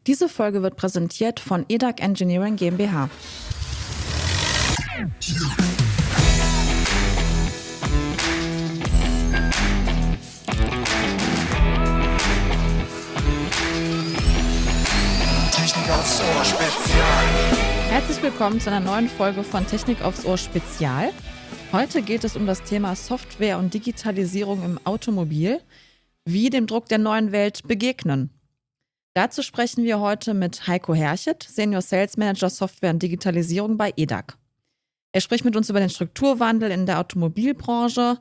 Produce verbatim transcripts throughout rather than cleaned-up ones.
Diese Folge wird präsentiert von E D A C Engineering GmbH. Technik aufs Ohr Spezial. Herzlich willkommen zu einer neuen Folge von Technik aufs Ohr Spezial. Heute geht es um das Thema Software und Digitalisierung im Automobil, wie dem Druck der neuen Welt begegnen. Dazu sprechen wir heute mit Heiko Herchet, Senior Sales Manager Software und Digitalisierung bei E D A C. Er spricht mit uns über den Strukturwandel in der Automobilbranche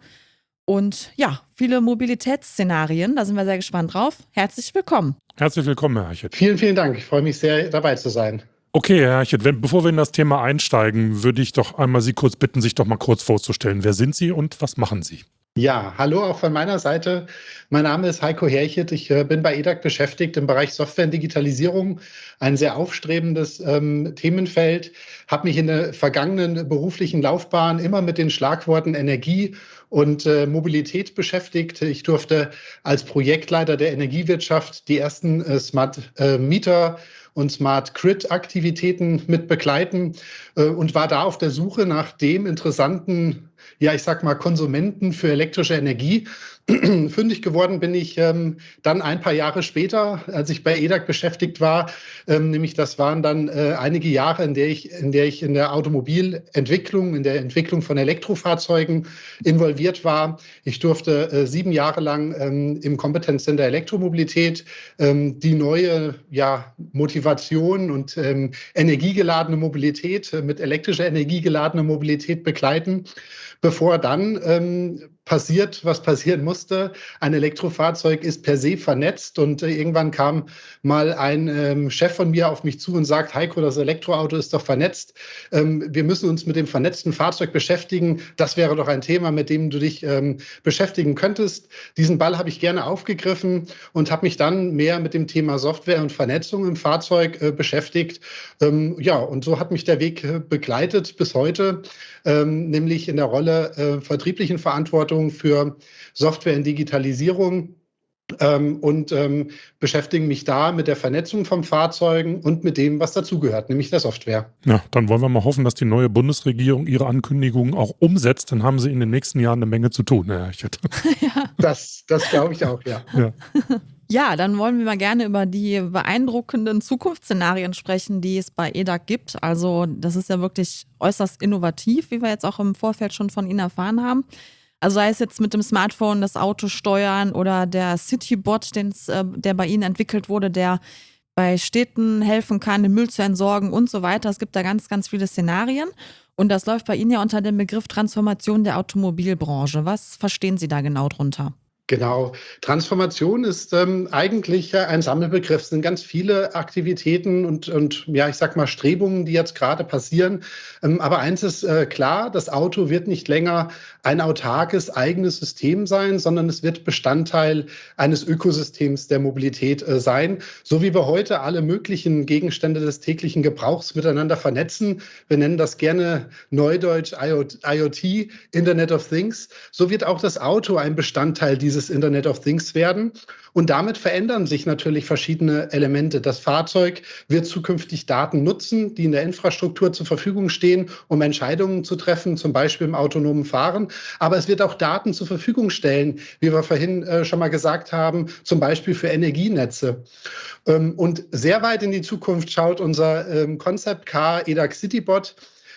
und ja, viele Mobilitätsszenarien. Da sind wir sehr gespannt drauf. Herzlich willkommen. Herzlich willkommen, Herr Herchet. Vielen, vielen Dank. Ich freue mich sehr, dabei zu sein. Okay, Herr Herchet, wenn, bevor wir in das Thema einsteigen, würde ich doch einmal Sie kurz bitten, sich doch mal kurz vorzustellen. Wer sind Sie und was machen Sie? Ja, hallo auch von meiner Seite. Mein Name ist Heiko Herchet. Ich äh, bin bei E D A C beschäftigt im Bereich Software und Digitalisierung. Ein sehr aufstrebendes ähm, Themenfeld. Habe mich in der vergangenen beruflichen Laufbahn immer mit den Schlagworten Energie und äh, Mobilität beschäftigt. Ich durfte als Projektleiter der Energiewirtschaft die ersten äh, Smart äh, Meter und Smart Grid Aktivitäten mit begleiten äh, und war da auf der Suche nach dem interessanten, ja, ich sag mal, Konsumenten für elektrische Energie. Fündig geworden bin ich ähm, dann ein paar Jahre später, als ich bei E D A C beschäftigt war. Ähm, nämlich das waren dann äh, einige Jahre, in der ich, in der ich in der Automobilentwicklung, in der Entwicklung von Elektrofahrzeugen involviert war. Ich durfte äh, sieben Jahre lang ähm, im Competence Center Elektromobilität ähm, die neue ja, Motivation und ähm, energiegeladene Mobilität äh, mit elektrischer energiegeladene Mobilität begleiten, bevor dann ähm, passiert, was passieren musste. Ein Elektrofahrzeug ist per se vernetzt und äh, irgendwann kam mal ein ähm, Chef von mir auf mich zu und sagt, Heiko, das Elektroauto ist doch vernetzt. Ähm, wir müssen uns mit dem vernetzten Fahrzeug beschäftigen. Das wäre doch ein Thema, mit dem du dich ähm, beschäftigen könntest. Diesen Ball habe ich gerne aufgegriffen und habe mich dann mehr mit dem Thema Software und Vernetzung im Fahrzeug äh, beschäftigt. Ähm, ja, und so hat mich der Weg äh, begleitet bis heute, ähm, nämlich in der Rolle äh, vertrieblichen Verantwortung für Software und Digitalisierung ähm, und ähm, beschäftigen mich da mit der Vernetzung von Fahrzeugen und mit dem, was dazugehört, nämlich der Software. Ja, dann wollen wir mal hoffen, dass die neue Bundesregierung ihre Ankündigungen auch umsetzt. Dann haben Sie in den nächsten Jahren eine Menge zu tun, Herr Herchet. Ja. Das, das glaube ich auch, ja. Ja. Ja, dann wollen wir mal gerne über die beeindruckenden Zukunftsszenarien sprechen, die es bei E D A C gibt. Also das ist ja wirklich äußerst innovativ, wie wir jetzt auch im Vorfeld schon von Ihnen erfahren haben. Also sei es jetzt mit dem Smartphone das Auto steuern oder der Citybot, den's, äh, der bei Ihnen entwickelt wurde, der bei Städten helfen kann, den Müll zu entsorgen und so weiter. Es gibt da ganz, ganz viele Szenarien. Und das läuft bei Ihnen ja unter dem Begriff Transformation der Automobilbranche. Was verstehen Sie da genau drunter? Genau. Transformation ist ähm, eigentlich äh, ein Sammelbegriff. Es sind ganz viele Aktivitäten und, und ja, ich sag mal Strebungen, die jetzt gerade passieren. Ähm, aber eins ist äh, klar, das Auto wird nicht länger ein autarkes eigenes System sein, sondern es wird Bestandteil eines Ökosystems der Mobilität äh, sein. So wie wir heute alle möglichen Gegenstände des täglichen Gebrauchs miteinander vernetzen. Wir nennen das gerne neudeutsch I O T, Internet of Things. So wird auch das Auto ein Bestandteil dieses Internet of Things werden. Und damit verändern sich natürlich verschiedene Elemente. Das Fahrzeug wird zukünftig Daten nutzen, die in der Infrastruktur zur Verfügung stehen, um Entscheidungen zu treffen, zum Beispiel im autonomen Fahren. Aber es wird auch Daten zur Verfügung stellen, wie wir vorhin äh, schon mal gesagt haben, zum Beispiel für Energienetze. Ähm, und sehr weit in die Zukunft schaut unser ähm, Concept Car E D A C Citybot,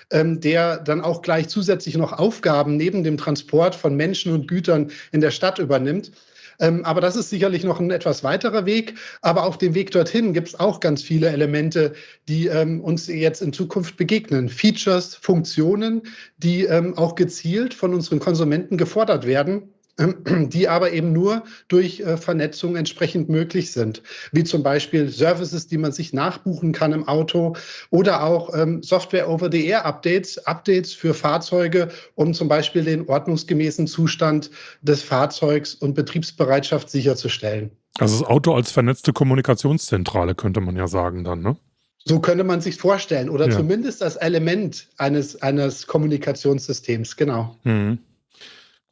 der dann auch gleich zusätzlich noch Aufgaben neben dem Transport von Menschen und Gütern in der Stadt übernimmt. Aber das ist sicherlich noch ein etwas weiterer Weg. Aber auf dem Weg dorthin gibt es auch ganz viele Elemente, die ähm, uns jetzt in Zukunft begegnen. Features, Funktionen, die ähm, auch gezielt von unseren Konsumenten gefordert werden, die aber eben nur durch äh, Vernetzung entsprechend möglich sind. Wie zum Beispiel Services, die man sich nachbuchen kann im Auto oder auch ähm, Software-over-the-Air-Updates, Updates für Fahrzeuge, um zum Beispiel den ordnungsgemäßen Zustand des Fahrzeugs und Betriebsbereitschaft sicherzustellen. Also das Auto als vernetzte Kommunikationszentrale könnte man ja sagen dann, ne? So könnte man sich vorstellen oder Ja. zumindest als Element eines, eines Kommunikationssystems, genau. Mhm.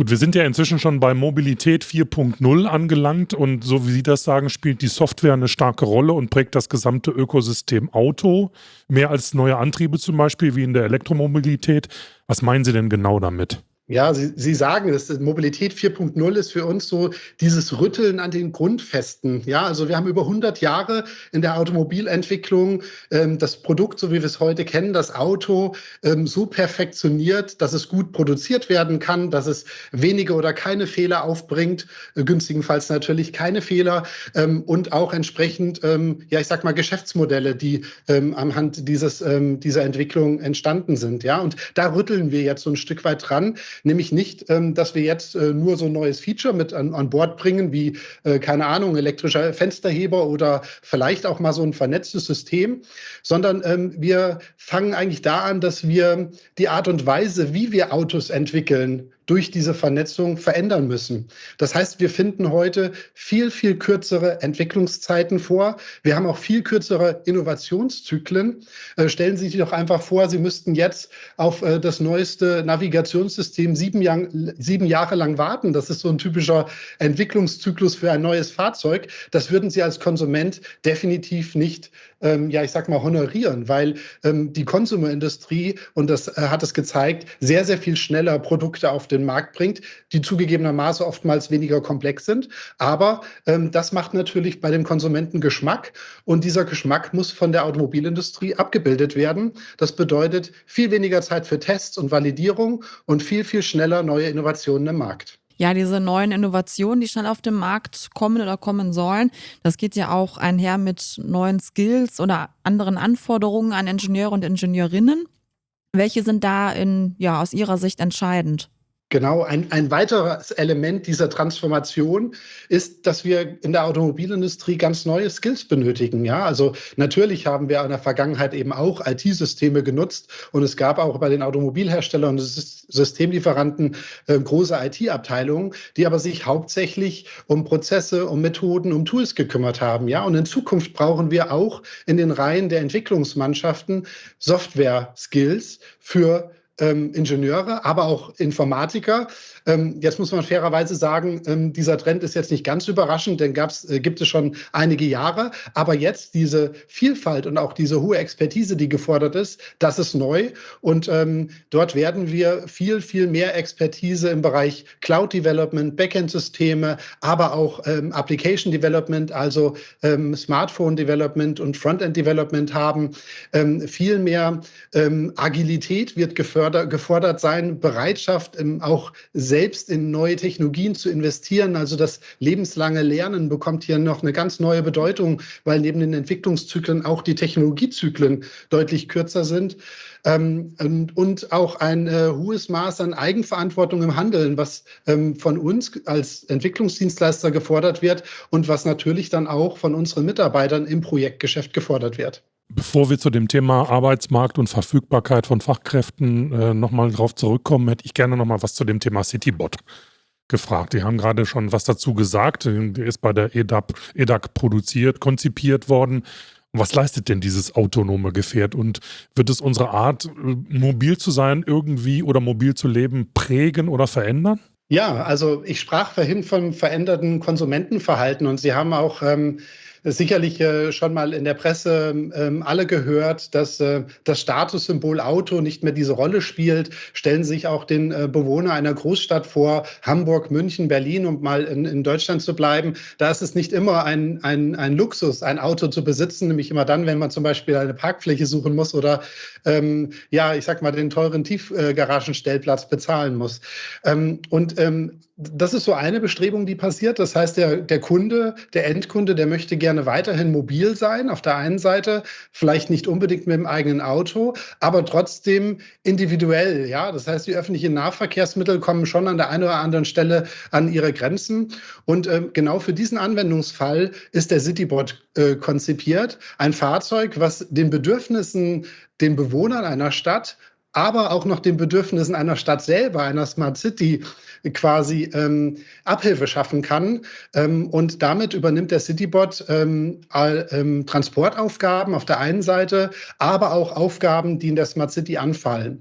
Gut, wir sind ja inzwischen schon bei Mobilität vier Punkt null angelangt und so wie Sie das sagen, spielt die Software eine starke Rolle und prägt das gesamte Ökosystem Auto, mehr als neue Antriebe zum Beispiel, wie in der Elektromobilität. Was meinen Sie denn genau damit? Ja, Sie, Sie sagen es, Mobilität vier Punkt null ist für uns so dieses Rütteln an den Grundfesten. Ja, also wir haben über hundert Jahre in der Automobilentwicklung ähm, das Produkt, so wie wir es heute kennen, das Auto, ähm, so perfektioniert, dass es gut produziert werden kann, dass es wenige oder keine Fehler aufbringt, äh, günstigenfalls natürlich keine Fehler ähm, und auch entsprechend, ähm, ja, ich sag mal, Geschäftsmodelle, die ähm, anhand dieses, ähm, dieser Entwicklung entstanden sind. Ja, und da rütteln wir jetzt so ein Stück weit dran. Nämlich nicht, ähm, dass wir jetzt äh, nur so ein neues Feature mit an, an Bord bringen, wie, äh, keine Ahnung, elektrischer Fensterheber oder vielleicht auch mal so ein vernetztes System, sondern ähm, wir fangen eigentlich da an, dass wir die Art und Weise, wie wir Autos entwickeln, durch diese Vernetzung verändern müssen. Das heißt, wir finden heute viel, viel kürzere Entwicklungszeiten vor. Wir haben auch viel kürzere Innovationszyklen. Äh, stellen Sie sich doch einfach vor, Sie müssten jetzt auf äh, das neueste Navigationssystem sieben, Jahr, sieben Jahre lang warten. Das ist so ein typischer Entwicklungszyklus für ein neues Fahrzeug. Das würden Sie als Konsument definitiv nicht, ähm, ja, ich sag mal, honorieren, weil ähm, die Konsumerindustrie, und das äh, hat es gezeigt, sehr, sehr viel schneller Produkte auf den Markt bringt, die zugegebenermaßen oftmals weniger komplex sind. Aber ähm, das macht natürlich bei dem Konsumenten Geschmack und dieser Geschmack muss von der Automobilindustrie abgebildet werden. Das bedeutet viel weniger Zeit für Tests und Validierung und viel, viel schneller neue Innovationen im Markt. Ja, diese neuen Innovationen, die schnell auf den Markt kommen oder kommen sollen, das geht ja auch einher mit neuen Skills oder anderen Anforderungen an Ingenieure und Ingenieurinnen. Welche sind da in, ja, aus Ihrer Sicht entscheidend? Genau, ein, ein weiteres Element dieser Transformation ist, dass wir in der Automobilindustrie ganz neue Skills benötigen. Ja, also natürlich haben wir in der Vergangenheit eben auch I T-Systeme genutzt und es gab auch bei den Automobilherstellern und Systemlieferanten äh, große I T-Abteilungen, die aber sich hauptsächlich um Prozesse, um Methoden, um Tools gekümmert haben. Ja, und in Zukunft brauchen wir auch in den Reihen der Entwicklungsmannschaften Software-Skills für Ähm, Ingenieure, aber auch Informatiker. Ähm, jetzt muss man fairerweise sagen, ähm, dieser Trend ist jetzt nicht ganz überraschend, denn gab's, äh, gibt es schon einige Jahre. Aber jetzt diese Vielfalt und auch diese hohe Expertise, die gefordert ist, das ist neu. Und ähm, dort werden wir viel, viel mehr Expertise im Bereich Cloud Development, Backend-Systeme, aber auch ähm, Application Development, also ähm, Smartphone Development und Frontend Development haben. Ähm, viel mehr ähm, Agilität wird gefördert. gefordert sein, Bereitschaft, ähm, auch selbst in neue Technologien zu investieren. Also das lebenslange Lernen bekommt hier noch eine ganz neue Bedeutung, weil neben den Entwicklungszyklen auch die Technologiezyklen deutlich kürzer sind. Ähm, und, und auch ein äh, hohes Maß an Eigenverantwortung im Handeln, was ähm, von uns als Entwicklungsdienstleister gefordert wird und was natürlich dann auch von unseren Mitarbeitern im Projektgeschäft gefordert wird. Bevor wir zu dem Thema Arbeitsmarkt und Verfügbarkeit von Fachkräften äh, nochmal drauf zurückkommen, hätte ich gerne nochmal was zu dem Thema Citybot gefragt. Die haben gerade schon was dazu gesagt. Der ist bei der E D A P, E D A C produziert, konzipiert worden. Was leistet denn dieses autonome Gefährt und wird es unsere Art, mobil zu sein irgendwie oder mobil zu leben, prägen oder verändern? Ja, also ich sprach vorhin vom veränderten Konsumentenverhalten und Sie haben auch ähm, sicherlich äh, schon mal in der Presse ähm, alle gehört, dass äh, das Statussymbol Auto nicht mehr diese Rolle spielt. Stellen Sie sich auch den äh, Bewohner einer Großstadt vor, Hamburg, München, Berlin, um mal in, in Deutschland zu bleiben. Da ist es nicht immer ein, ein, ein Luxus, ein Auto zu besitzen, nämlich immer dann, wenn man zum Beispiel eine Parkfläche suchen muss oder ähm, ja, ich sag mal, den teuren Tiefgaragenstellplatz bezahlen muss. Ähm, und ähm, das ist so eine Bestrebung, die passiert. Das heißt, der, der Kunde, der Endkunde, der möchte gerne weiterhin mobil sein. Auf der einen Seite vielleicht nicht unbedingt mit dem eigenen Auto, aber trotzdem individuell. Ja, das heißt, die öffentlichen Nahverkehrsmittel kommen schon an der einen oder anderen Stelle an ihre Grenzen. Und äh, genau für diesen Anwendungsfall ist der Citybot äh, konzipiert. Ein Fahrzeug, was den Bedürfnissen, den Bewohnern einer Stadt, aber auch noch den Bedürfnissen einer Stadt selber, einer Smart City quasi ähm, Abhilfe schaffen kann. Ähm, und damit übernimmt der Citybot ähm, all, ähm, Transportaufgaben auf der einen Seite, aber auch Aufgaben, die in der Smart City anfallen.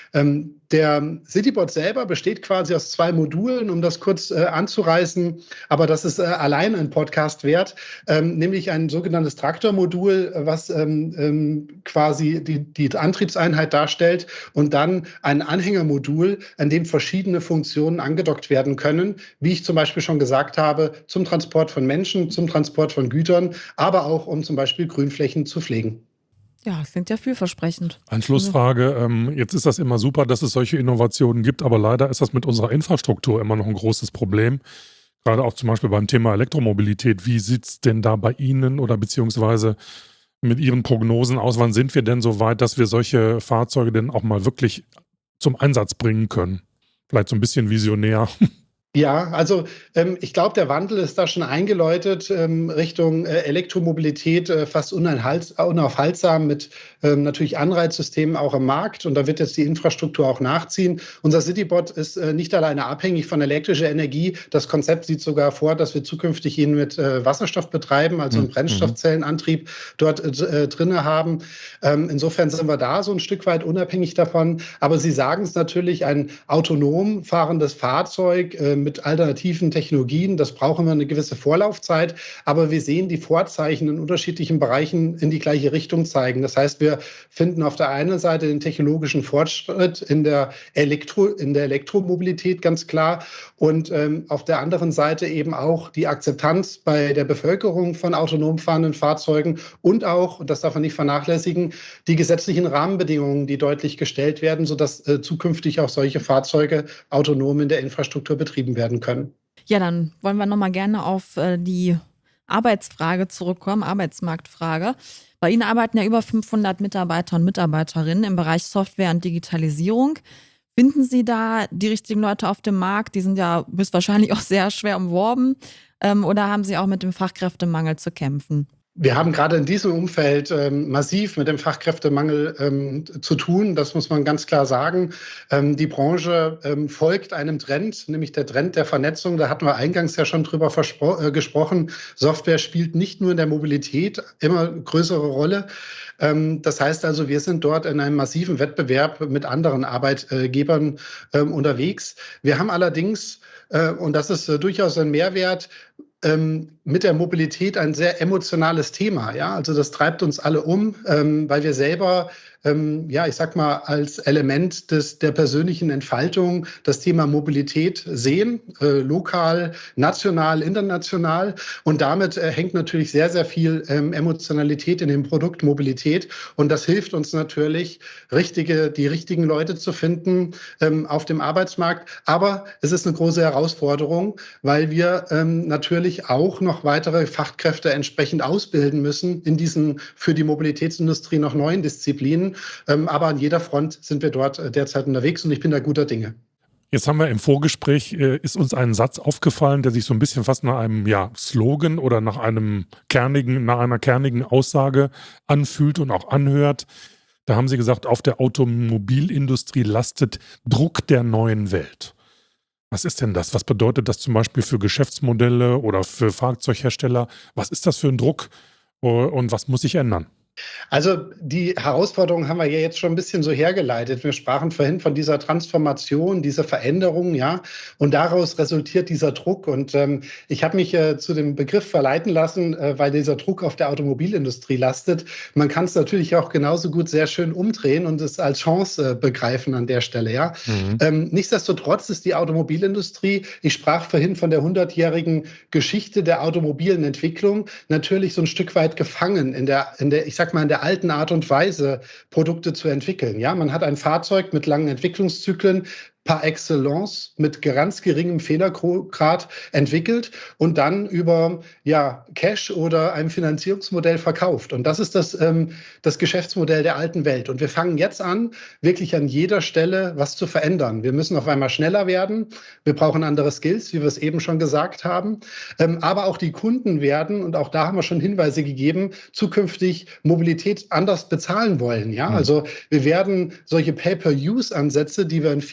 Ähm, der CityBot selber besteht quasi aus zwei Modulen, um das kurz äh, anzureißen, aber das ist äh, allein ein Podcast wert, ähm, nämlich ein sogenanntes Traktormodul, was ähm, ähm, quasi die, die Antriebseinheit darstellt und dann ein Anhängermodul, an dem verschiedene Funktionen angedockt werden können, wie ich zum Beispiel schon gesagt habe, zum Transport von Menschen, zum Transport von Gütern, aber auch um zum Beispiel Grünflächen zu pflegen. Ja, das klingt ja vielversprechend. Anschlussfrage, ähm, jetzt ist das immer super, dass es solche Innovationen gibt, aber leider ist das mit unserer Infrastruktur immer noch ein großes Problem. Gerade auch zum Beispiel beim Thema Elektromobilität. Wie sieht es denn da bei Ihnen oder beziehungsweise mit Ihren Prognosen aus? Wann sind wir denn so weit, dass wir solche Fahrzeuge denn auch mal wirklich zum Einsatz bringen können? Vielleicht so ein bisschen visionär. Ja, also ähm, ich glaube, der Wandel ist da schon eingeläutet ähm, Richtung äh, Elektromobilität, äh, fast uneinhalt, unaufhaltsam mit ähm, natürlich Anreizsystemen auch im Markt. Und da wird jetzt die Infrastruktur auch nachziehen. Unser CityBot ist äh, nicht alleine abhängig von elektrischer Energie. Das Konzept sieht sogar vor, dass wir zukünftig ihn mit äh, Wasserstoff betreiben, also einen Mhm. Brennstoffzellenantrieb dort äh, drinne haben. Ähm, insofern sind wir da so ein Stück weit unabhängig davon. Aber Sie sagen es natürlich, ein autonom fahrendes Fahrzeug äh, mit alternativen Technologien, das brauchen wir eine gewisse Vorlaufzeit, aber wir sehen die Vorzeichen in unterschiedlichen Bereichen in die gleiche Richtung zeigen. Das heißt, wir finden auf der einen Seite den technologischen Fortschritt in der, Elektro, in der Elektromobilität ganz klar und ähm, auf der anderen Seite eben auch die Akzeptanz bei der Bevölkerung von autonom fahrenden Fahrzeugen und auch, und das darf man nicht vernachlässigen, die gesetzlichen Rahmenbedingungen, die deutlich gestellt werden, sodass äh, zukünftig auch solche Fahrzeuge autonom in der Infrastruktur betrieben werden können. Ja, dann wollen wir nochmal gerne auf äh, die Arbeitsfrage zurückkommen, Arbeitsmarktfrage. Bei Ihnen arbeiten ja über fünfhundert Mitarbeiter und Mitarbeiterinnen im Bereich Software und Digitalisierung. Finden Sie da die richtigen Leute auf dem Markt? Die sind ja höchstwahrscheinlich auch sehr schwer umworben. Ähm, oder haben Sie auch mit dem Fachkräftemangel zu kämpfen? Wir haben gerade in diesem Umfeld ähm, massiv mit dem Fachkräftemangel ähm, zu tun. Das muss man ganz klar sagen. Ähm, die Branche ähm, folgt einem Trend, nämlich der Trend der Vernetzung. Da hatten wir eingangs ja schon drüber äh, gesprochen. Software spielt nicht nur in der Mobilität immer größere Rolle. Ähm, das heißt also, wir sind dort in einem massiven Wettbewerb mit anderen Arbeitgebern ähm, unterwegs. Wir haben allerdings, äh, und das ist äh, durchaus ein Mehrwert, Ähm, mit der Mobilität ein sehr emotionales Thema. Ja? Also das treibt uns alle um, ähm, weil wir selber, ähm, ja, ich sag mal, als Element des, der persönlichen Entfaltung das Thema Mobilität sehen, äh, lokal, national, international. Und damit äh, hängt natürlich sehr, sehr viel ähm, Emotionalität in dem Produkt Mobilität. Und das hilft uns natürlich, richtige, die richtigen Leute zu finden ähm, auf dem Arbeitsmarkt. Aber es ist eine große Herausforderung, weil wir ähm, natürlich auch noch weitere Fachkräfte entsprechend ausbilden müssen in diesen für die Mobilitätsindustrie noch neuen Disziplinen. Ähm, aber an jeder Front sind wir dort äh, derzeit unterwegs und ich bin da guter Dinge. Jetzt haben wir im Vorgespräch, äh, ist uns ein Satz aufgefallen, der sich so ein bisschen fast nach einem ja, Slogan oder nach einem kernigen, nach einer kernigen Aussage anfühlt und auch anhört. Da haben Sie gesagt, auf der Automobilindustrie lastet Druck der neuen Welt. Was ist denn das? Was bedeutet das zum Beispiel für Geschäftsmodelle oder für Fahrzeughersteller? Was ist das für ein Druck und was muss sich ändern? Also die Herausforderungen haben wir ja jetzt schon ein bisschen so hergeleitet. Wir sprachen vorhin von dieser Transformation, dieser Veränderung, ja, und daraus resultiert dieser Druck. Und ähm, ich habe mich äh, zu dem Begriff verleiten lassen, äh, weil dieser Druck auf der Automobilindustrie lastet. Man kann es natürlich auch genauso gut sehr schön umdrehen und es als Chance äh, begreifen an der Stelle, ja. Mhm. Ähm, nichtsdestotrotz ist die Automobilindustrie, ich sprach vorhin von der hundertjährigen Geschichte der automobilen Entwicklung, natürlich so ein Stück weit gefangen in der, in der, ich sag mal, in der alten Art und Weise, Produkte zu entwickeln. Ja, man hat ein Fahrzeug mit langen Entwicklungszyklen par excellence mit ganz geringem Fehlergrad entwickelt und dann über ja, Cash oder ein Finanzierungsmodell verkauft. Und das ist das, ähm, das Geschäftsmodell der alten Welt. Und wir fangen jetzt an, wirklich an jeder Stelle was zu verändern. Wir müssen auf einmal schneller werden. Wir brauchen andere Skills, wie wir es eben schon gesagt haben. Ähm, aber auch die Kunden werden, und auch da haben wir schon Hinweise gegeben, zukünftig Mobilität anders bezahlen wollen. Ja? Also wir werden solche Pay-per-Use-Ansätze, die wir in vielen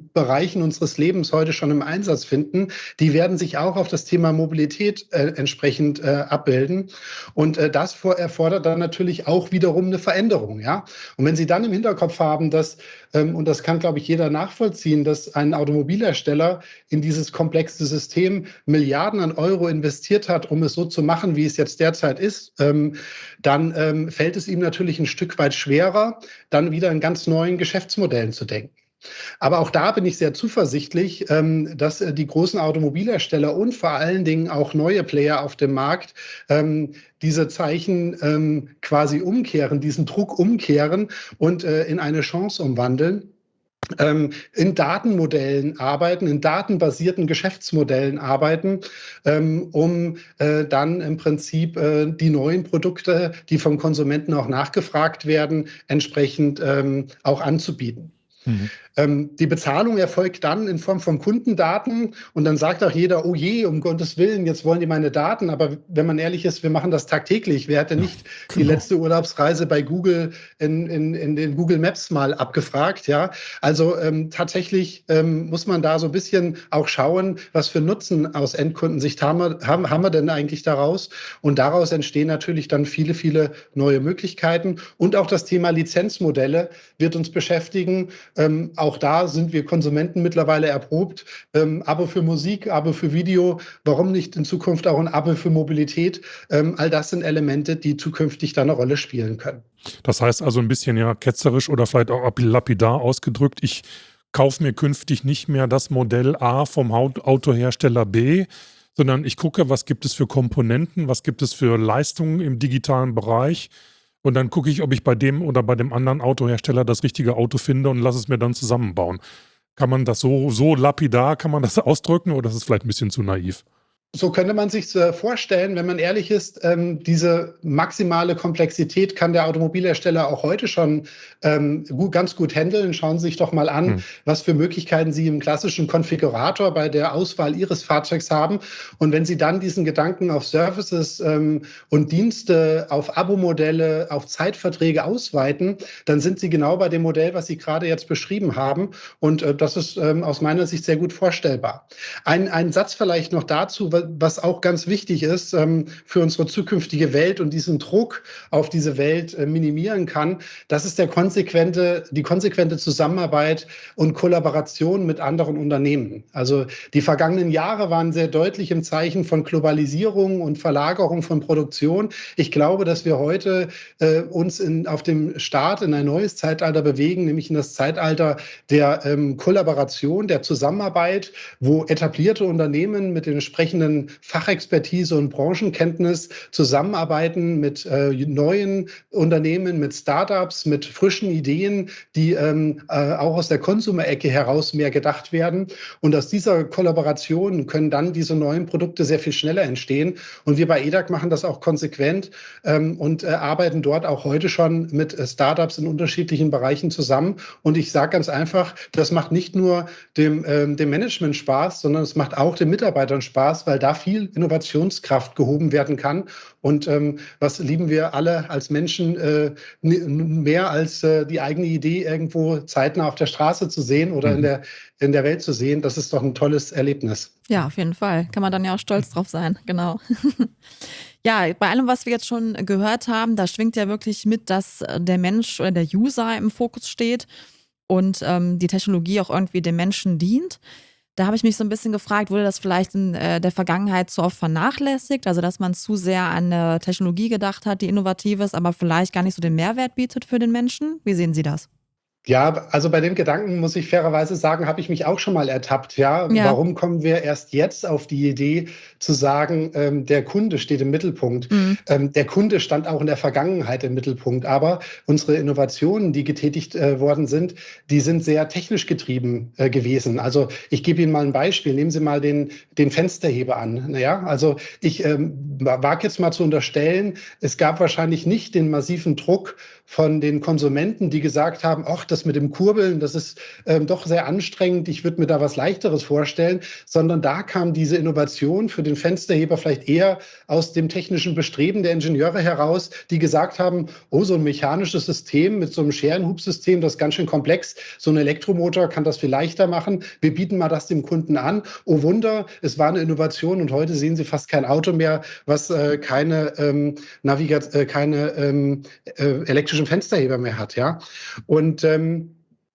Bereichen unseres Lebens heute schon im Einsatz finden, die werden sich auch auf das Thema Mobilität äh, entsprechend äh, abbilden. Und äh, das vor, erfordert dann natürlich auch wiederum eine Veränderung. Ja? Und wenn Sie dann im Hinterkopf haben, dass, ähm, und das kann, glaube ich, jeder nachvollziehen, dass ein Automobilhersteller in dieses komplexe System Milliarden an Euro investiert hat, um es so zu machen, wie es jetzt derzeit ist, ähm, dann ähm, fällt es ihm natürlich ein Stück weit schwerer, dann wieder in ganz neuen Geschäftsmodellen zu denken. Aber auch da bin ich sehr zuversichtlich, ähm, dass äh, die großen Automobilhersteller und vor allen Dingen auch neue Player auf dem Markt ähm, diese Zeichen ähm, quasi umkehren, diesen Druck umkehren und äh, in eine Chance umwandeln. Ähm, in Datenmodellen arbeiten, in datenbasierten Geschäftsmodellen arbeiten, ähm, um äh, dann im Prinzip äh, die neuen Produkte, die vom Konsumenten auch nachgefragt werden, entsprechend ähm, auch anzubieten. Mhm. Ähm, die Bezahlung erfolgt dann in Form von Kundendaten und dann sagt auch jeder, oh je, um Gottes Willen, jetzt wollen die meine Daten. Aber wenn man ehrlich ist, wir machen das tagtäglich. Wer hätte nicht ja, genau. die letzte Urlaubsreise bei Google in, in, in den Google Maps mal abgefragt? Ja, also ähm, tatsächlich ähm, muss man da so ein bisschen auch schauen, was für Nutzen aus Endkundensicht haben wir, haben, haben wir denn eigentlich daraus? Und daraus entstehen natürlich dann viele, viele neue Möglichkeiten. Und auch das Thema Lizenzmodelle wird uns beschäftigen. Ähm, auch da sind wir Konsumenten mittlerweile erprobt. Ähm, Abo für Musik, Abo für Video, warum nicht in Zukunft auch ein Abo für Mobilität? Ähm, all das sind Elemente, die zukünftig da eine Rolle spielen können. Das heißt also ein bisschen ja ketzerisch oder vielleicht auch lapidar ausgedrückt, ich kaufe mir künftig nicht mehr das Modell A vom Autohersteller B, sondern ich gucke, was gibt es für Komponenten, was gibt es für Leistungen im digitalen Bereich. Und dann gucke ich, ob ich bei dem oder bei dem anderen Autohersteller das richtige Auto finde und lasse es mir dann zusammenbauen. Kann man das so, so lapidar, kann man das ausdrücken oder ist es vielleicht ein bisschen zu naiv? So könnte man sich vorstellen, wenn man ehrlich ist, ähm, diese maximale Komplexität kann der Automobilhersteller auch heute schon ähm, gut, ganz gut handeln. Schauen Sie sich doch mal an, hm. was für Möglichkeiten Sie im klassischen Konfigurator bei der Auswahl Ihres Fahrzeugs haben. Und wenn Sie dann diesen Gedanken auf Services ähm, und Dienste, auf Abo-Modelle, auf Zeitverträge ausweiten, dann sind Sie genau bei dem Modell, was Sie gerade jetzt beschrieben haben. Und äh, das ist ähm, aus meiner Sicht sehr gut vorstellbar. Ein, ein Satz vielleicht noch dazu, was auch ganz wichtig ist ähm, für unsere zukünftige Welt und diesen Druck auf diese Welt äh, minimieren kann, das ist der konsequente, die konsequente Zusammenarbeit und Kollaboration mit anderen Unternehmen. Also die vergangenen Jahre waren sehr deutlich im Zeichen von Globalisierung und Verlagerung von Produktion. Ich glaube, dass wir heute äh, uns in, auf dem Start in ein neues Zeitalter bewegen, nämlich in das Zeitalter der ähm, Kollaboration, der Zusammenarbeit, wo etablierte Unternehmen mit den entsprechenden Fachexpertise und Branchenkenntnis zusammenarbeiten mit äh, neuen Unternehmen, mit Startups, mit frischen Ideen, die ähm, äh, auch aus der Konsumerecke heraus mehr gedacht werden. Und aus dieser Kollaboration können dann diese neuen Produkte sehr viel schneller entstehen. Und wir bei E D A C machen das auch konsequent ähm, und äh, arbeiten dort auch heute schon mit äh, Startups in unterschiedlichen Bereichen zusammen. Und ich sage ganz einfach, das macht nicht nur dem, ähm, dem Management Spaß, sondern es macht auch den Mitarbeitern Spaß, weil da viel Innovationskraft gehoben werden kann. Und ähm, was lieben wir alle als Menschen äh, mehr als äh, die eigene Idee irgendwo zeitnah auf der Straße zu sehen oder mhm. in der, in der Welt zu sehen? Das ist doch ein tolles Erlebnis. Ja, auf jeden Fall. Kann man dann ja auch stolz drauf sein. Genau. Ja, bei allem, was wir jetzt schon gehört haben, da schwingt ja wirklich mit, dass der Mensch oder der User im Fokus steht und ähm, die Technologie auch irgendwie dem Menschen dient. Da habe ich mich so ein bisschen gefragt, wurde das vielleicht in äh, der Vergangenheit zu oft vernachlässigt? Also, dass man zu sehr an eine Technologie gedacht hat, die innovativ ist, aber vielleicht gar nicht so den Mehrwert bietet für den Menschen? Wie sehen Sie das? Ja, also bei dem Gedanken muss ich fairerweise sagen, habe ich mich auch schon mal ertappt. Ja, Ja. warum kommen wir erst jetzt auf die Idee zu sagen, ähm, der Kunde steht im Mittelpunkt? Mhm. Ähm, der Kunde stand auch in der Vergangenheit im Mittelpunkt, aber unsere Innovationen, die getätigt äh, worden sind, die sind sehr technisch getrieben äh, gewesen. Also ich gebe Ihnen mal ein Beispiel. Nehmen Sie mal den, den Fensterheber an. Naja, also ich ähm, wage jetzt mal zu unterstellen, es gab wahrscheinlich nicht den massiven Druck von den Konsumenten, die gesagt haben, ach, das mit dem Kurbeln, das ist ähm, doch sehr anstrengend, ich würde mir da was Leichteres vorstellen, sondern da kam diese Innovation für den Fensterheber vielleicht eher aus dem technischen Bestreben der Ingenieure heraus, die gesagt haben, oh, so ein mechanisches System mit so einem Scherenhubsystem, das ist ganz schön komplex, so ein Elektromotor kann das viel leichter machen, wir bieten mal das dem Kunden an. Oh Wunder, es war eine Innovation und heute sehen Sie fast kein Auto mehr, was äh, keine, ähm, Navigat äh, keine ähm, äh, elektrischen Fensterheber mehr hat. Ja? Und ähm,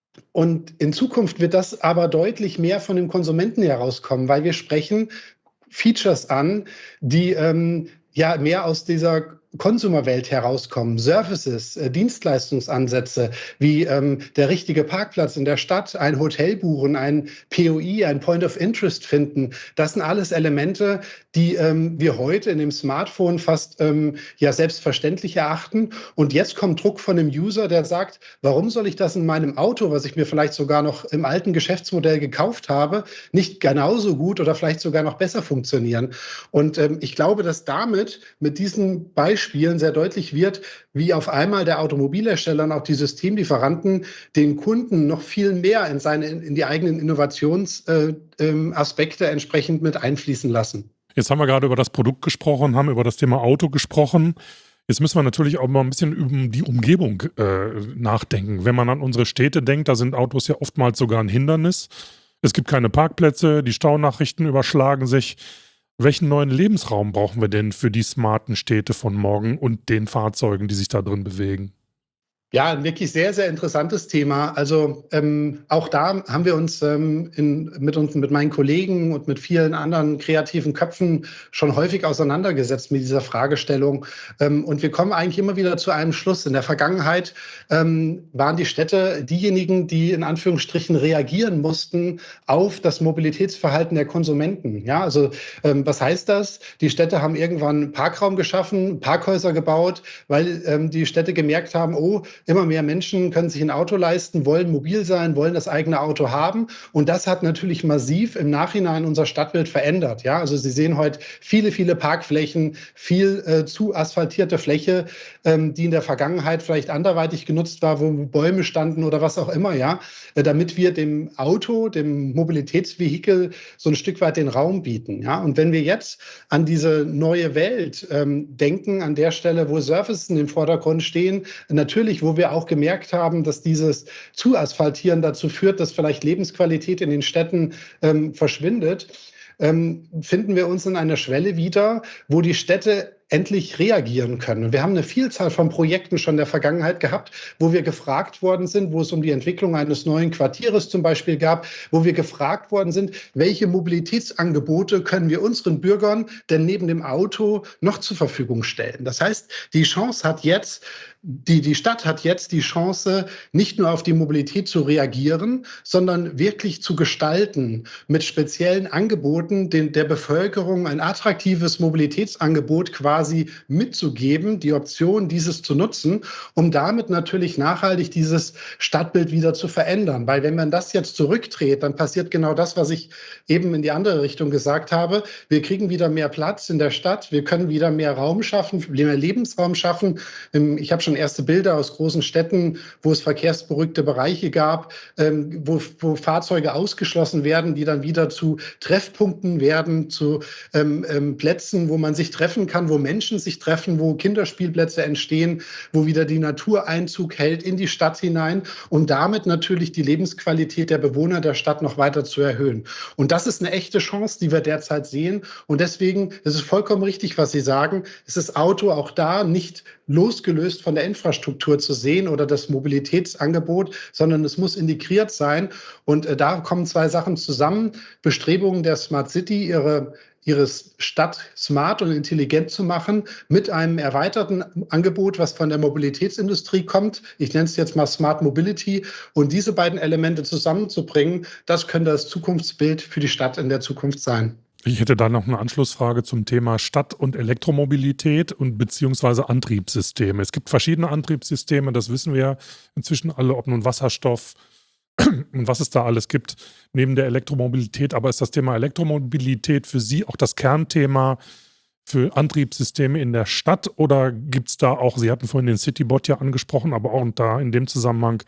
Und in Zukunft wird das aber deutlich mehr von dem Konsumenten herauskommen, weil wir sprechen Features an, die ähm, ja mehr aus dieser Consumer-Welt herauskommen, Services, äh, Dienstleistungsansätze, wie ähm, der richtige Parkplatz in der Stadt, ein Hotel buchen, ein P O I, ein Point of Interest finden. Das sind alles Elemente, die ähm, wir heute in dem Smartphone fast ähm, ja selbstverständlich erachten. Und jetzt kommt Druck von dem User, der sagt, warum soll ich das in meinem Auto, was ich mir vielleicht sogar noch im alten Geschäftsmodell gekauft habe, nicht genauso gut oder vielleicht sogar noch besser funktionieren? Und ähm, ich glaube, dass damit mit diesen Beispielen Spielen sehr deutlich wird, wie auf einmal der Automobilhersteller und auch die Systemlieferanten den Kunden noch viel mehr in seine in die eigenen Innovationsaspekte äh, ähm, entsprechend mit einfließen lassen. Jetzt haben wir gerade über das Produkt gesprochen, haben über das Thema Auto gesprochen. Jetzt müssen wir natürlich auch mal ein bisschen über die Umgebung äh, nachdenken. Wenn man an unsere Städte denkt, da sind Autos ja oftmals sogar ein Hindernis. Es gibt keine Parkplätze, die Staunachrichten überschlagen sich. Welchen neuen Lebensraum brauchen wir denn für die smarten Städte von morgen und den Fahrzeugen, die sich da drin bewegen? Ja, ein wirklich sehr, sehr interessantes Thema. Also ähm, auch da haben wir uns, ähm, in, mit uns, mit meinen Kollegen und mit vielen anderen kreativen Köpfen schon häufig auseinandergesetzt mit dieser Fragestellung. Ähm, und wir kommen eigentlich immer wieder zu einem Schluss. In der Vergangenheit ähm, waren die Städte diejenigen, die in Anführungsstrichen reagieren mussten auf das Mobilitätsverhalten der Konsumenten. Ja, also ähm, was heißt das? Die Städte haben irgendwann Parkraum geschaffen, Parkhäuser gebaut, weil ähm, die Städte gemerkt haben, oh, immer mehr Menschen können sich ein Auto leisten, wollen mobil sein, wollen das eigene Auto haben. Und das hat natürlich massiv im Nachhinein unser Stadtbild verändert. Ja, also Sie sehen heute viele, viele Parkflächen, viel äh, zu asphaltierte Fläche, ähm, die in der Vergangenheit vielleicht anderweitig genutzt war, wo Bäume standen oder was auch immer. Ja, äh, damit wir dem Auto, dem Mobilitätsvehikel so ein Stück weit den Raum bieten. Ja, und wenn wir jetzt an diese neue Welt ähm, denken, an der Stelle, wo Services im Vordergrund stehen, natürlich, wo wir auch gemerkt haben, dass dieses Zuasphaltieren dazu führt, dass vielleicht Lebensqualität in den Städten ähm, verschwindet, ähm, finden wir uns in einer Schwelle wieder, wo die Städte endlich reagieren können. Und wir haben eine Vielzahl von Projekten schon in der Vergangenheit gehabt, wo wir gefragt worden sind, wo es um die Entwicklung eines neuen Quartieres zum Beispiel gab, wo wir gefragt worden sind, welche Mobilitätsangebote können wir unseren Bürgern denn neben dem Auto noch zur Verfügung stellen. Das heißt, die Chance hat jetzt, die, die Stadt hat jetzt die Chance, nicht nur auf die Mobilität zu reagieren, sondern wirklich zu gestalten, mit speziellen Angeboten den, der Bevölkerung ein attraktives Mobilitätsangebot quasi mitzugeben, die Option, dieses zu nutzen, um damit natürlich nachhaltig dieses Stadtbild wieder zu verändern. Weil wenn man das jetzt zurückdreht, dann passiert genau das, was ich eben in die andere Richtung gesagt habe. Wir kriegen wieder mehr Platz in der Stadt, wir können wieder mehr Raum schaffen, mehr Lebensraum schaffen. Ich habe schon erste Bilder aus großen Städten, wo es verkehrsberuhigte Bereiche gab, wo, wo Fahrzeuge ausgeschlossen werden, die dann wieder zu Treffpunkten werden, zu ähm, ähm, Plätzen, wo man sich treffen kann, wo Menschen sich treffen, wo Kinderspielplätze entstehen, wo wieder die Natur Einzug hält in die Stadt hinein und damit natürlich die Lebensqualität der Bewohner der Stadt noch weiter zu erhöhen. Und das ist eine echte Chance, die wir derzeit sehen. Und deswegen ist es vollkommen richtig, was Sie sagen. Es ist Auto auch da nicht losgelöst von der Infrastruktur zu sehen oder das Mobilitätsangebot, sondern es muss integriert sein. Und äh, da kommen zwei Sachen zusammen. Bestrebungen der Smart City, ihre ihre Stadt smart und intelligent zu machen, mit einem erweiterten Angebot, was von der Mobilitätsindustrie kommt. Ich nenne es jetzt mal Smart Mobility. Und diese beiden Elemente zusammenzubringen, das könnte das Zukunftsbild für die Stadt in der Zukunft sein. Ich hätte da noch eine Anschlussfrage zum Thema Stadt- und Elektromobilität und beziehungsweise Antriebssysteme. Es gibt verschiedene Antriebssysteme, das wissen wir inzwischen alle, ob nun Wasserstoff und was es da alles gibt neben der Elektromobilität. Aber ist das Thema Elektromobilität für Sie auch das Kernthema für Antriebssysteme in der Stadt? Oder gibt es da auch, Sie hatten vorhin den Citybot ja angesprochen, aber auch da in dem Zusammenhang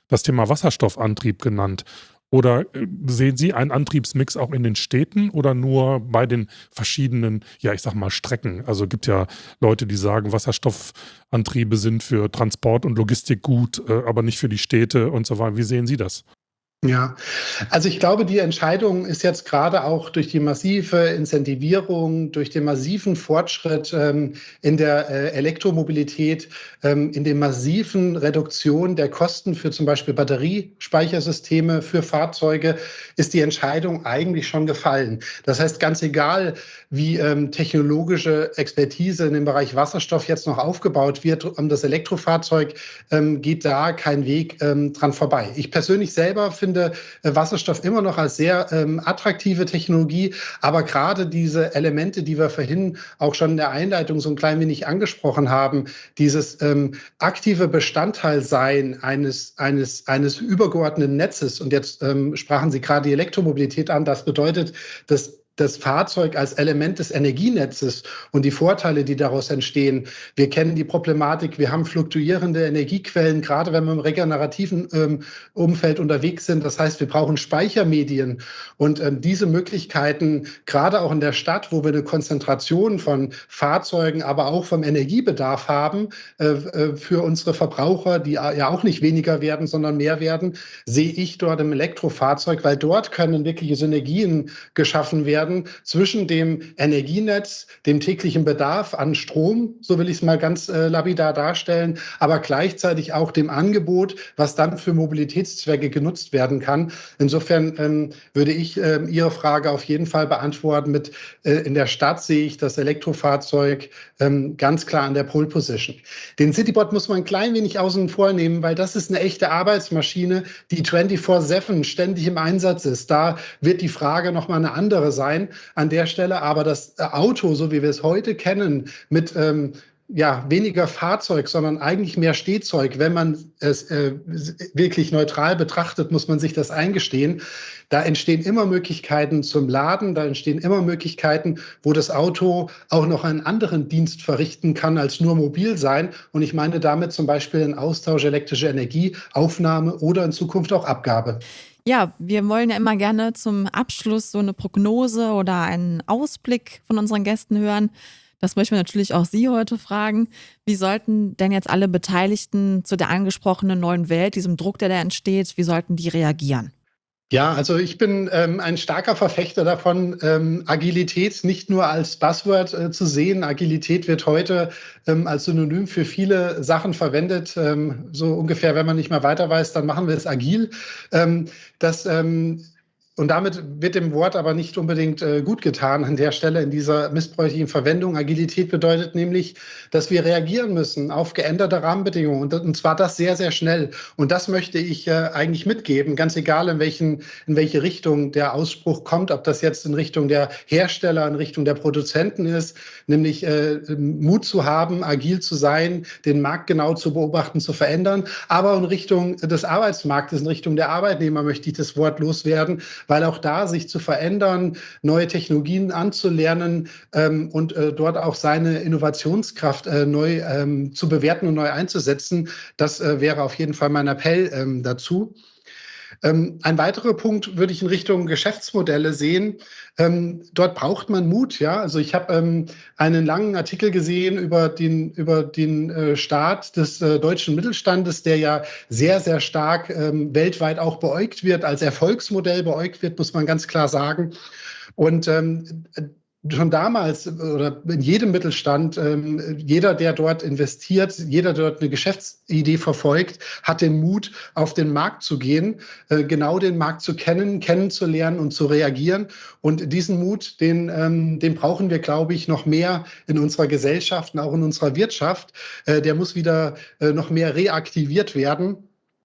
das Thema Wasserstoffantrieb genannt. Oder äh, sehen Sie einen Antriebsmix auch in den Städten oder nur bei den verschiedenen, ja, ich sag mal, Strecken? Also gibt ja Leute, die sagen, Wasserstoffantriebe sind für Transport und Logistik gut, äh, aber nicht für die Städte und so weiter. Wie sehen Sie das? Ja, also ich glaube, die Entscheidung ist jetzt gerade auch durch die massive Incentivierung, durch den massiven Fortschritt ähm, in der äh, Elektromobilität, ähm, in der massiven Reduktion der Kosten für zum Beispiel Batteriespeichersysteme für Fahrzeuge, ist die Entscheidung eigentlich schon gefallen. Das heißt, ganz egal, wie ähm, technologische Expertise in dem Bereich Wasserstoff jetzt noch aufgebaut wird, um das Elektrofahrzeug ähm, geht da kein Weg ähm, dran vorbei. Ich persönlich selber finde Wasserstoff immer noch als sehr ähm, attraktive Technologie, aber gerade diese Elemente, die wir vorhin auch schon in der Einleitung so ein klein wenig angesprochen haben, dieses ähm, aktive Bestandteil sein eines, eines, eines übergeordneten Netzes, und jetzt ähm, sprachen Sie gerade die Elektromobilität an, das bedeutet, dass das Fahrzeug als Element des Energienetzes und die Vorteile, die daraus entstehen. Wir kennen die Problematik, wir haben fluktuierende Energiequellen, gerade wenn wir im regenerativen ähm, Umfeld unterwegs sind. Das heißt, wir brauchen Speichermedien, und ähm, diese Möglichkeiten, gerade auch in der Stadt, wo wir eine Konzentration von Fahrzeugen, aber auch vom Energiebedarf haben, äh, äh, für unsere Verbraucher, die ja auch nicht weniger werden, sondern mehr werden, sehe ich dort im Elektrofahrzeug, weil dort können wirkliche Synergien geschaffen werden zwischen dem Energienetz, dem täglichen Bedarf an Strom, so will ich es mal ganz äh, lapidar darstellen, aber gleichzeitig auch dem Angebot, was dann für Mobilitätszwecke genutzt werden kann. Insofern ähm, würde ich äh, Ihre Frage auf jeden Fall beantworten mit, äh, in der Stadt sehe ich das Elektrofahrzeug ähm, ganz klar an der Pole Position. Den Citybot muss man ein klein wenig außen vor nehmen, weil das ist eine echte Arbeitsmaschine, die vierundzwanzig sieben ständig im Einsatz ist. Da wird die Frage nochmal eine andere sein an der Stelle, aber das Auto, so wie wir es heute kennen, mit ähm, ja, weniger Fahrzeug, sondern eigentlich mehr Stehzeug, wenn man es äh, wirklich neutral betrachtet, muss man sich das eingestehen. Da entstehen immer Möglichkeiten zum Laden, da entstehen immer Möglichkeiten, wo das Auto auch noch einen anderen Dienst verrichten kann als nur mobil sein. Und ich meine damit zum Beispiel den Austausch elektrischer Energie, Aufnahme oder in Zukunft auch Abgabe. Ja, wir wollen ja immer gerne zum Abschluss so eine Prognose oder einen Ausblick von unseren Gästen hören. Das möchten wir natürlich auch Sie heute fragen. Wie sollten denn jetzt alle Beteiligten zu der angesprochenen neuen Welt, diesem Druck, der da entsteht, wie sollten die reagieren? Ja, also ich bin ähm, ein starker Verfechter davon, ähm, Agilität nicht nur als Buzzword äh, zu sehen. Agilität wird heute ähm, als Synonym für viele Sachen verwendet. Ähm, so ungefähr, wenn man nicht mehr weiter weiß, dann machen wir es agil. Ähm, das ähm, Und damit wird dem Wort aber nicht unbedingt äh, gut getan an der Stelle in dieser missbräuchlichen Verwendung. Agilität bedeutet nämlich, dass wir reagieren müssen auf geänderte Rahmenbedingungen, und, und zwar das sehr, sehr schnell. Und das möchte ich äh, eigentlich mitgeben, ganz egal in, welchen, in welche Richtung der Ausspruch kommt, ob das jetzt in Richtung der Hersteller, in Richtung der Produzenten ist, nämlich äh, Mut zu haben, agil zu sein, den Markt genau zu beobachten, zu verändern, aber in Richtung des Arbeitsmarktes, in Richtung der Arbeitnehmer möchte ich das Wort loswerden, weil auch da sich zu verändern, neue Technologien anzulernen ähm, und äh, dort auch seine Innovationskraft äh, neu ähm, zu bewerten und neu einzusetzen, das äh, wäre auf jeden Fall mein Appell ähm, dazu. Ähm, ein weiterer Punkt würde ich in Richtung Geschäftsmodelle sehen. Ähm, dort braucht man Mut. Ja? Also ich habe ähm, einen langen Artikel gesehen über den, über den äh, Start des äh, deutschen Mittelstandes, der ja sehr, sehr stark ähm, weltweit auch beäugt wird, als Erfolgsmodell beäugt wird, muss man ganz klar sagen. Und ähm, schon damals oder in jedem Mittelstand, ähm, jeder, der dort investiert, jeder, der dort eine Geschäftsidee verfolgt, hat den Mut, auf den Markt zu gehen, äh, genau den Markt zu kennen, kennenzulernen und zu reagieren. Und diesen Mut, den, ähm, den brauchen wir, glaube ich, noch mehr in unserer Gesellschaft und auch in unserer Wirtschaft. Äh, der muss wieder äh, noch mehr reaktiviert werden.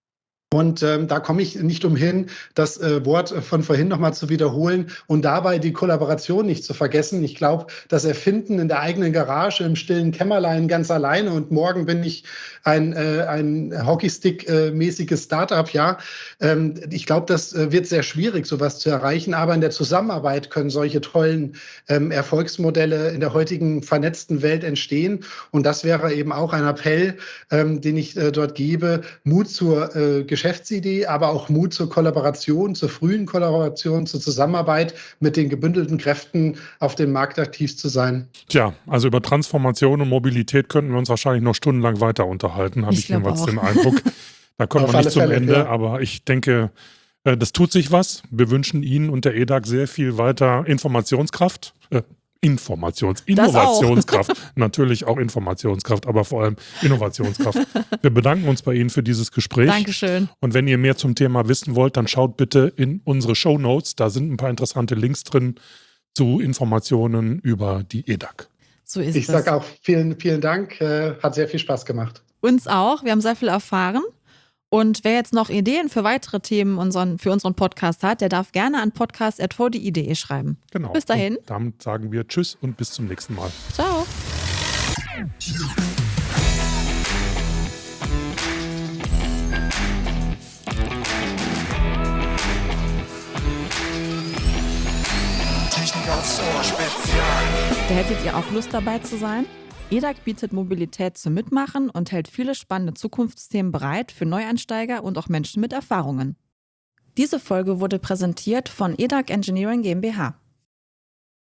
Und ähm, da komme ich nicht umhin, das äh, Wort von vorhin nochmal zu wiederholen und dabei die Kollaboration nicht zu vergessen. Ich glaube, das Erfinden in der eigenen Garage im stillen Kämmerlein ganz alleine und morgen bin ich ein, äh, ein Hockeystick-mäßiges Startup, ja. Ähm, ich glaube, das äh, wird sehr schwierig, sowas zu erreichen, aber in der Zusammenarbeit können solche tollen ähm, Erfolgsmodelle in der heutigen vernetzten Welt entstehen. Und das wäre eben auch ein Appell, ähm, den ich äh, dort gebe, Mut zur äh, Geschäftsidee, aber auch Mut zur Kollaboration, zur frühen Kollaboration, zur Zusammenarbeit mit den gebündelten Kräften auf dem Markt aktiv zu sein. Tja, also über Transformation und Mobilität könnten wir uns wahrscheinlich noch stundenlang weiter unterhalten, habe ich, Ich glaube jedenfalls auch. den Eindruck. Da kommen Auf wir nicht alle zum Fälle, Ende, ja. aber ich denke, äh, das tut sich was. Wir wünschen Ihnen und der E D A G sehr viel weiter Informationskraft. Äh, Informations-, Das auch. Innovationskraft. Natürlich auch Informationskraft, aber vor allem Innovationskraft. Wir bedanken uns bei Ihnen für dieses Gespräch. Dankeschön. Und wenn ihr mehr zum Thema wissen wollt, dann schaut bitte in unsere Shownotes. Da sind ein paar interessante Links drin zu Informationen über die E D A G. So ist Ich es. sage auch vielen, vielen Dank. Äh, hat sehr viel Spaß gemacht. Uns auch. Wir haben sehr viel erfahren. Und wer jetzt noch Ideen für weitere Themen unseren, für unseren Podcast hat, der darf gerne an podcast at v d i punkt de schreiben. Genau. Bis dahin. Und damit sagen wir Tschüss und bis zum nächsten Mal. Ciao. Technik aufs Ohr Spezial. Da hättet ihr auch Lust dabei zu sein? E D A G bietet Mobilität zum Mitmachen und hält viele spannende Zukunftsthemen bereit für Neueinsteiger und auch Menschen mit Erfahrungen. Diese Folge wurde präsentiert von E D A G Engineering GmbH.